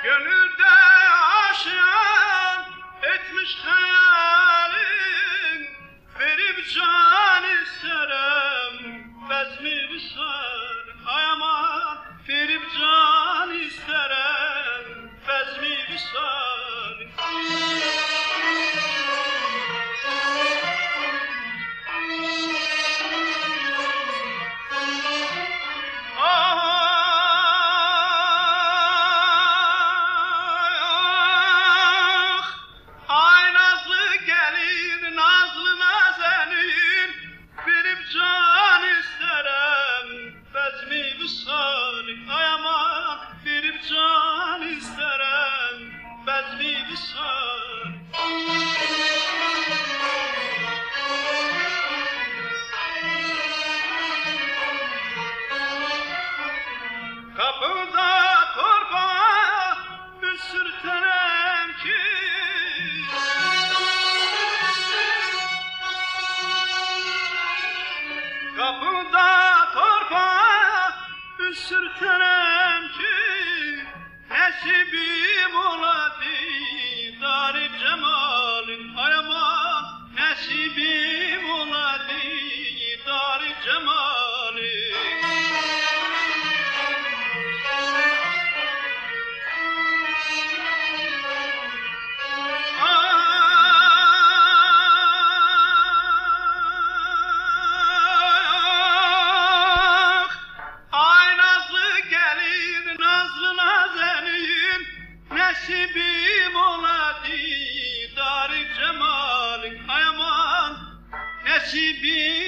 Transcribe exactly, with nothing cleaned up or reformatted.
Gönülde aşyan etmiş hayalin, verip can isterim bezmi visal. Ay aman, verip can isterim bezmi visal. Kapıda torpağa bir sürtenem ki, kapıda torpağa bir sürtenem ki, nesibim ola didar-ı cemalin. Ay aman, nesibim ola didar-ı cemalin. Nesibim ola didar-ı cemalin. Ay aman, nesibim